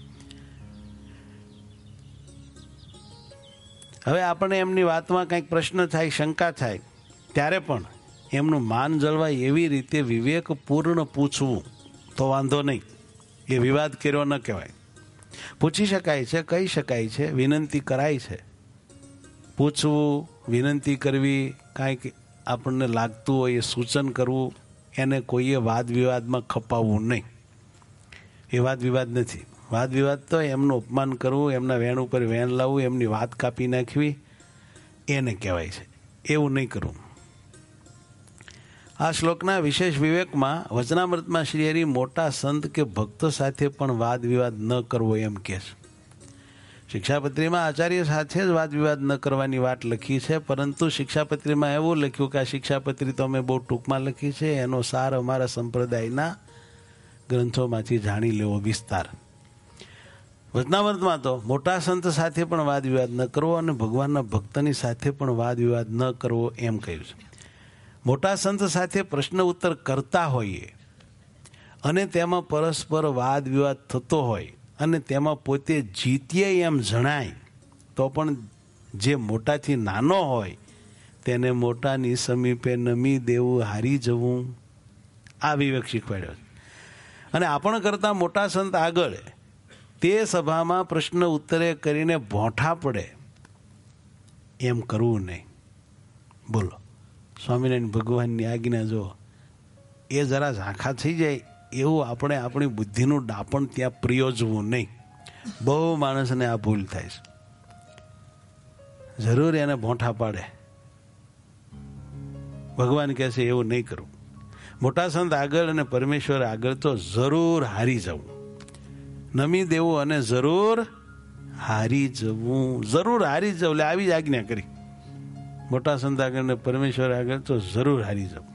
હવે આપણે એમની વાતમાં કંઈક પ્રશ્ન થાય, શંકા થાય, ત્યારે પણ એમનું માન જળવાય એવી રીતે વિવેકપૂર્ણ પૂછવું તો વાંધો નહીં. એ વિવાદ કર્યો ન કહેવાય. પૂછી શકાય છે, કહી શકાય છે, વિનંતી કરાય છે. પૂછવું, વિનંતી કરવી, કાંઈક આપણને લાગતું હોય એ સૂચન કરવું, એને કોઈએ વાદ વિવાદમાં ખપાવવું નહીં. એ વાદ વિવાદ નથી. વાદ વિવાદ તો એમનું અપમાન કરવું, એમના વેણ ઉપર વેણ લાવવું, એમની વાત કાપી નાખવી, એને કહેવાય છે. એવું નહીં કરવું. આ શ્લોકના વિશેષ વિવેકમાં વચનામૃતમાં શ્રી હરિ મોટા સંત કે ભક્તો સાથે પણ વાદ વિવાદ ન કરવો એમ કહે છે. શિક્ષાપત્રીમાં આચાર્ય સાથે જ વાદ વિવાદ ન કરવાની વાત લખી છે, પરંતુ શિક્ષાપત્રીમાં એવું લખ્યું કે આ શિક્ષાપત્રી તો અમે બહુ ટૂંકમાં લખી છે, એનો સાર અમારા સંપ્રદાયના ગ્રંથોમાંથી જાણી લેવો વિસ્તાર. વચનામૃતમાં તો મોટા સંત સાથે પણ વાદ વિવાદ ન કરવો અને ભગવાનના ભક્તની સાથે પણ વાદ વિવાદ ન કરવો એમ કહ્યું છે. મોટા સંત સાથે પ્રશ્ન ઉત્તર કરતા હોઈએ અને તેમાં પરસ્પર વાદ વિવાદ થતો હોય અને તેમાં પોતે જીતીએ એમ જણાય તો પણ જે મોટાથી નાનો હોય તેને મોટાની સમીપે નમી દેવું, હારી જવું, આ વિવેક શીખવાડ્યો છે. અને આપણ કરતાં મોટા સંત આગળ તે સભામાં પ્રશ્ન ઉત્તરે કરીને ભોંઠા પડે એમ કરવું નહીં. બોલો, સ્વામિનારાયણ ભગવાનની આજ્ઞા જો એ જરા ઝાંખા થઈ જાય એવું આપણે આપણી બુદ્ધિનું ડાપણ ત્યાં પ્રયોજવું નહીં. બહુ માણસને આ ભૂલ થાય છે. જરૂર એને ભોંઠા પાડે. ભગવાન કહે છે એવું નહીં કરવું. મોટા સંત આગળ અને પરમેશ્વર આગળ તો જરૂર હારી જવું, નમી દેવું અને જરૂર હારી જવું. જરૂર હારી જવું એટલે આવી જ આજ્ઞા કરી. મોટા સંત આગળ ને પરમેશ્વર આગળ તો જરૂર હારી જવું.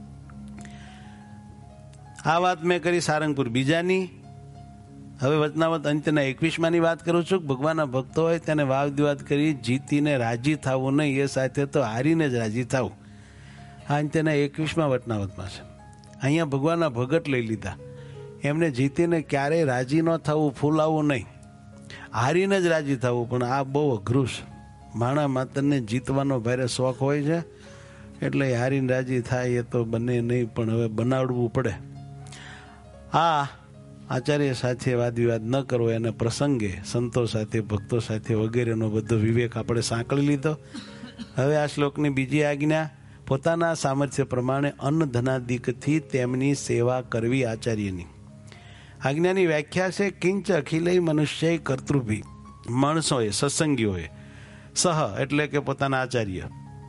આ વાત મેં કરી સારંગપુર બીજાની. હવે વચનામત અંત્યના એકવીસમાની વાત કરું છું. ભગવાનના ભક્તો હોય તેને વાદ વિવાદ કરી જીતીને રાજી થવું નહીં, એ સાથે તો હારીને જ રાજી થવું. આ અંત્યના એકવીસમાં વચનામતમાં છે. અહીંયા ભગવાનના ભગત લઈ લીધા. એમને જીતીને ક્યારેય રાજી ન થવું, ફૂલાવવું નહીં, હારીને જ રાજી થવું. પણ આ બહુ અઘરું છે. માણા માતરને જીતવાનો ભારે શોખ હોય છે, એટલે હારીને રાજી થાય એ તો બને નહીં, પણ હવે બનાવડવું પડે. આ આચાર્ય સાથે વાદ વિવાદ ન કરવો, એને પ્રસંગે સંતો સાથે, ભક્તો સાથે વગેરેનો બધો વિવેક આપણે સાંકળી લીધો. હવે આ શ્લોકની બીજી આજ્ઞા, પોતાના સામર્થ્ય પ્રમાણે અન્ન ધનાદિકથી તેમની સેવા કરવી આચાર્યની. આજ્ઞાની વ્યાખ્યા છે કિંચ અખિલય મનુષ્ય કર્તૃભી, માણસોએ, સત્સંગીઓએ, સહ એટલે કે પોતાના આચાર્ય,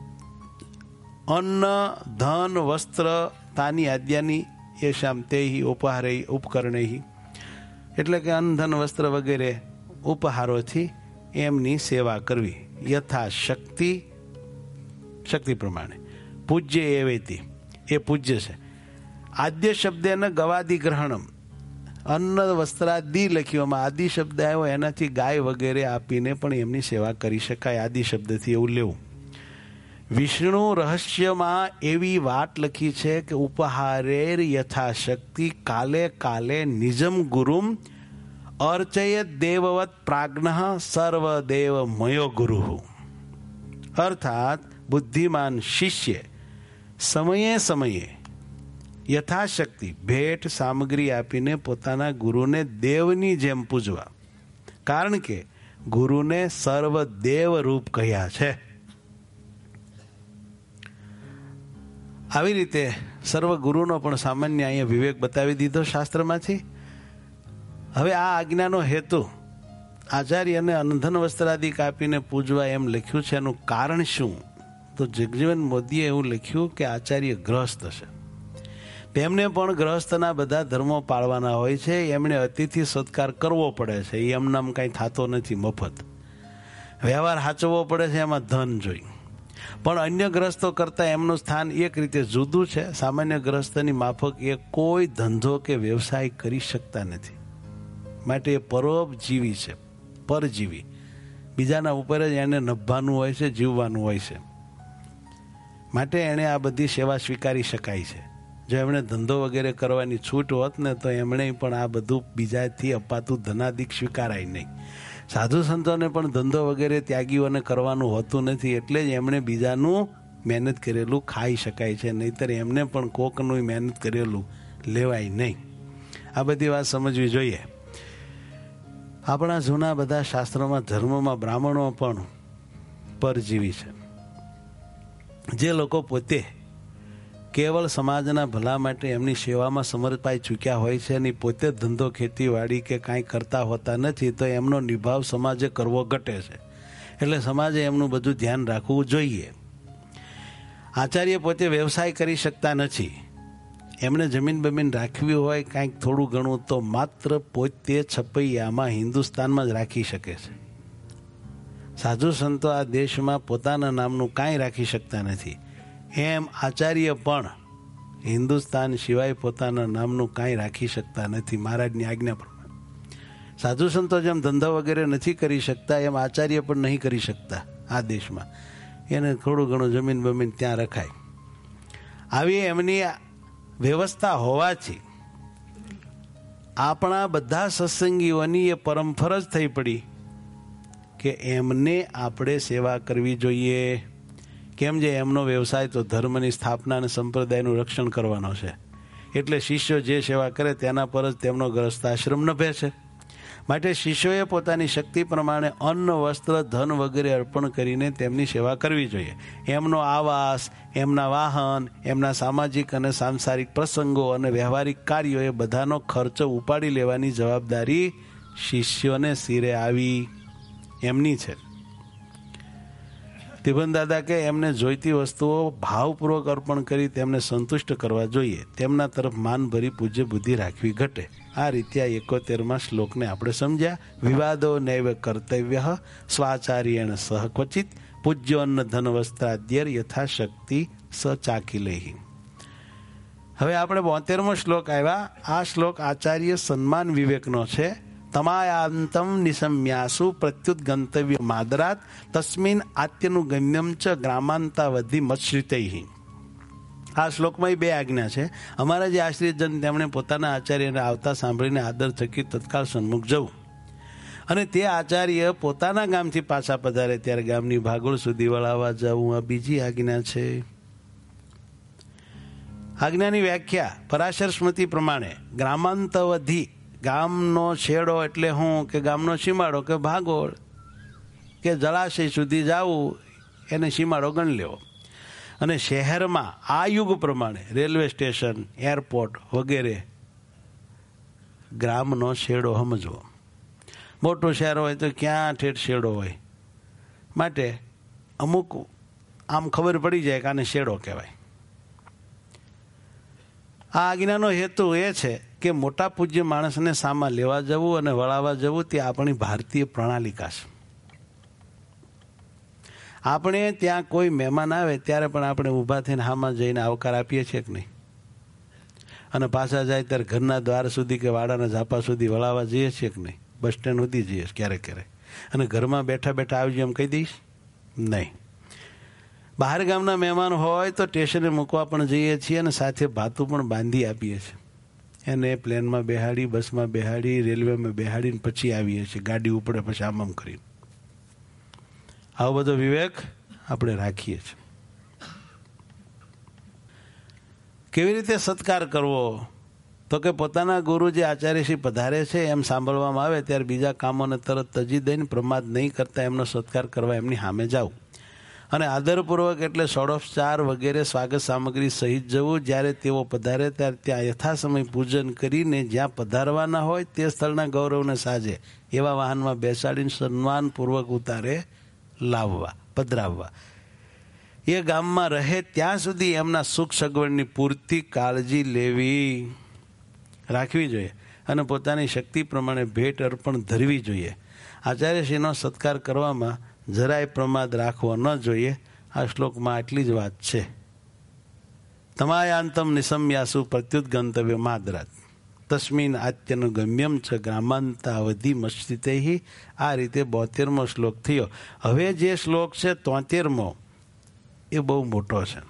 અન્ન ધન વસ્ત્ર તાની આદ્યાની યશામ તેહી ઉપહારે ઉપકરણેહી એટલે કે અન્ન ધન વસ્ત્ર વગેરે ઉપહારોથી એમની સેવા કરવી. યથાશક્તિ, શક્તિ પ્રમાણે. પૂજ્ય એવેતી, એ પૂજ્ય છે. આદ્ય શબ્દેન ગવાદી ગ્રહણમ, અન્ન વસ્ત્રાદિ લખ્યોમાં આદિ શબ્દ આવ્યો, એનાથી ગાય વગેરે આપીને પણ એમની સેવા કરી શકાય. આદિ શબ્દથી એવું લેવું. વિષ્ણુ રહસ્યમાં એવી વાત લખી છે કે ઉપહારેર યથાશક્તિ કાલે કાલે નિજમ ગુરુમ અર્ચયત દેવવત પ્રાજ્ઞ સર્વદેવ મયો ગુરુ. અર્થાત બુદ્ધિમાન શિષ્ય સમયે સમયે યથાશક્તિ ભેટ સામગ્રી આપીને પોતાના ગુરુને દેવની જેમ પૂજવા, કારણ કે ગુરુને સર્વદેવ રૂપ કહ્યા છે. આવી રીતે સર્વ ગુરુનો પણ સામાન્ય અહીંયા વિવેક બતાવી દીધો શાસ્ત્રમાંથી. હવે આ આજ્ઞાનો હેતુ આચાર્યને અનધન વસ્ત્રાદિ કાપીને પૂજવા એમ લખ્યું છે. એનું કારણ શું? તો જગજીવન મોદીએ એવું લખ્યું કે આચાર્ય ગ્રહસ્થ છે, તેમને પણ ગ્રહસ્થના બધા ધર્મો પાળવાના હોય છે. એમણે અતિથિ સત્કાર કરવો પડે છે. એ એમનામ કાંઈ થતો નથી મફત. વ્યવહાર સાચવવો પડે છે, એમાં ધન જોઈ. પણ અન્ય ગ્રસ્તો કરતાં એમનું સ્થાન એક રીતે જુદું છે. સામાન્ય ગ્રસ્તની માફક એ કોઈ ધંધો કે વ્યવસાય કરી શકતા નથી. માટે એ પરોપજીવી છે, પરજીવી. બીજાના ઉપર જ એને નભવાનું હોય છે, જીવવાનું હોય છે. માટે એણે આ બધી સેવા સ્વીકારી શકાય છે. જો એમણે ધંધો વગેરે કરવાની છૂટ હોત ને તો એમણે પણ આ બધું બીજાથી અપાતું ધનાદિક સ્વીકારાય નહીં. સાધુ સંતોને પણ ધંધો વગેરે ત્યાગીઓને કરવાનું હોતું નથી, એટલે જ એમણે બીજાનું મહેનત કરેલું ખાઈ શકાય છે. નહીંતર એમને પણ કોકનું મહેનત કરેલું લેવાય નહીં. આ બધી વાત સમજવી જોઈએ. આપણા જૂના બધા શાસ્ત્રોમાં, ધર્મમાં બ્રાહ્મણો પણ પરજીવી છે. જે લોકો પોતે કેવળ સમાજના ભલા માટે એમની સેવામાં સમર્પાઈ ચૂક્યા હોય છે અને પોતે ધંધો ખેતીવાડી કે કાંઈ કરતા હોતા નથી, તો એમનો નિભાવ સમાજે કરવો ઘટે છે. એટલે સમાજે એમનું બધું ધ્યાન રાખવું જોઈએ. આચાર્ય પોતે વ્યવસાય કરી શકતા નથી. એમણે જમીન બમીન રાખવી હોય કાંઈક થોડું ઘણું તો માત્ર પોતે છપૈયામાં હિન્દુસ્તાનમાં જ રાખી શકે છે. સાધુ સંતો આ દેશમાં પોતાના નામનું કાંઈ રાખી શકતા નથી. એમ આચાર્ય પણ હિન્દુસ્તાન સિવાય પોતાના નામનું કાંઈ રાખી શકતા નથી, મહારાજની આજ્ઞા પ્રમાણે. સાધુ સંતો જેમ ધંધા વગેરે નથી કરી શકતા, એમ આચાર્ય પણ નહીં કરી શકતા આ દેશમાં. એને થોડું ઘણું જમીન બમીન ત્યાં રખાય. આવી એમની વ્યવસ્થા હોવાથી આપણા બધા સત્સંગીઓની એ પરમ ફરજ થઈ પડી કે એમને આપણે સેવા કરવી જોઈએ. કેમ? જે એમનો વ્યવસાય તો ધર્મની સ્થાપના અને સંપ્રદાયનું રક્ષણ કરવાનો છે. એટલે શિષ્યો જે સેવા કરે તેના પર જ તેમનો ગ્રસ્તાશ્રમ નભે છે. માટે શિષ્યોએ પોતાની શક્તિ પ્રમાણે અન્ન, વસ્ત્ર, ધન વગેરે અર્પણ કરીને તેમની સેવા કરવી જોઈએ. એમનો આવાસ, એમના વાહન, એમના સામાજિક અને સાંસારિક પ્રસંગો અને વ્યવહારિક કાર્યો એ બધાનો ખર્ચ ઉપાડી લેવાની જવાબદારી શિષ્યોને શિરે આવી એમની છે. તિભન દાદા કે એમને જોઈતી વસ્તુઓ ભાવપૂર્વક અર્પણ કરી તેમને સંતુષ્ટ કરવા જોઈએ. તેમના તરફ માનભરી પૂજ્ય બુદ્ધિ રાખવી ઘટે. આ રીતે આ એકોતેરમાં શ્લોકને આપણે સમજ્યા. વિવાદો નૈવ કર્તવ્ય સ્વાચાર્યેણ સહ ક્વચિત પૂજ્યોન્ન ધન વસ્ત્રાદ્યર યથાશક્તિ સ ચાકી લઈ. હવે આપણે બોતેરમો શ્લોક આવ્યા. આ શ્લોક આચાર્ય સન્માન વિવેકનો છે. તમાયાંતમ નિસમ્યાસુ પ્રત્યુત ગંતવ્ય માદરાત તસ્મિન આત્યનું ગમ્યમ ચ ગ્રામાંતાવધિ મત્શ્રિતૈ. આ શ્લોકમાં બે આજ્ઞા છે. અમારા જે આશ્રિતજન તેમણે પોતાના આચાર્યને આવતા સાંભળીને આદર થકી તત્કાળ સન્મુખ જવું, અને તે આચાર્ય પોતાના ગામથી પાછા પધારે ત્યારે ગામની ભાગોળ સુધી વળાવવા જવું. આ બીજી આજ્ઞા છે. આજ્ઞાની વ્યાખ્યા પરાશર સ્મૃતિ પ્રમાણે ગ્રામાંતવધિ, ગામનો છેડો એટલે હું કે ગામનો સીમાડો કે ભાગોળ કે જળાશય સુધી જવું એને સીમાડો ગણ લેવો. અને શહેરમાં આ યુગ પ્રમાણે રેલવે સ્ટેશન, એરપોર્ટ વગેરે ગ્રામનો છેડો સમજવો. મોટું શહેર હોય તો ક્યાં ઠેઠ છેડો હોય, માટે અમુક આમ ખબર પડી જાય કે આને છેડો કહેવાય. આ આજ્ઞાનો હેતુ એ છે કે મોટા પૂજ્ય માણસને સામા લેવા જવું અને વળાવવા જવું તે આપણી ભારતીય પ્રણાલિકા છે. આપણે ત્યાં કોઈ મહેમાન આવે ત્યારે પણ આપણે ઊભા થઈને હામાં જઈને આવકાર આપીએ છીએ કે નહીં? અને પાછા જાય ત્યારે ઘરના દ્વાર સુધી કે વાડાના ઝાપા સુધી વળાવવા જઈએ છીએ કે નહીં? બસ સ્ટેન્ડ સુધી જઈએ ક્યારેક ક્યારેક. અને ઘરમાં બેઠા બેઠા આવજો એમ કહી દઈશ? નહીં. બહાર ગામના મહેમાન હોય તો સ્ટેશને મૂકવા પણ જઈએ છીએ અને સાથે ભાતું પણ બાંધી આપીએ છીએ. એને પ્લેનમાં બેહાડી, બસમાં બેહાડી, રેલવેમાં બેહાડીને પછી આવીએ છીએ. ગાડી ઉપડે પછી આમ આમ કરીને. આવો બધો વિવેક આપણે રાખીએ છીએ. કેવી રીતે સત્કાર કરવો? તો કે પોતાના ગુરુ જે આચાર્યશ્રી પધારે છે એમ સાંભળવામાં આવે ત્યારે બીજા કામોને તરત તજી દઈને પ્રમાદ નહીં કરતા એમનો સત્કાર કરવા એમની સામે જાવ. અને આદરપૂર્વક એટલે ષોડોપચાર વગેરે સ્વાગત સામગ્રી સહિત જવું. જ્યારે તેઓ પધારે ત્યારે ત્યાં યથાસમય પૂજન કરીને જ્યાં પધારવાના હોય તે સ્થળના ગૌરવને સાજે એવા વાહનમાં બેસાડીને સન્માનપૂર્વક ઉતારે લાવવા, પધરાવવા. એ ગામમાં રહે ત્યાં સુધી એમના સુખ સગવડની પૂરતી કાળજી લેવી રાખવી જોઈએ અને પોતાની શક્તિ પ્રમાણે ભેટ અર્પણ ધરવી જોઈએ. આચાર્યશ્રીનો સત્કાર કરવામાં જરાય પ્રમાદ રાખવો ન જોઈએ. આ શ્લોકમાં આટલી જ વાત છે. તમાયાંતમ નિસમ્યાસુ પ્રત્યુત ગંતવ્ય માદરાત તસ્મિન આત્યનું ગમ્યમ છે ગ્રામાંતાવધિ મસ્તિતૈ. આ રીતે બોતેરમો શ્લોક થયો. હવે જે શ્લોક છે તોતેરમો એ બહુ મોટો છે,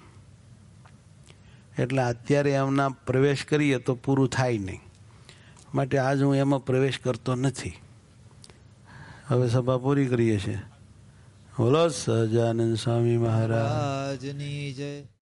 એટલે અત્યારે એમના પ્રવેશ કરીએ તો પૂરું થાય નહીં, માટે આજ હું એમાં પ્રવેશ કરતો નથી. હવે સભા પૂરી કરીએ છીએ. બોલો સહજાનંદ સ્વામી મહારાજની જય.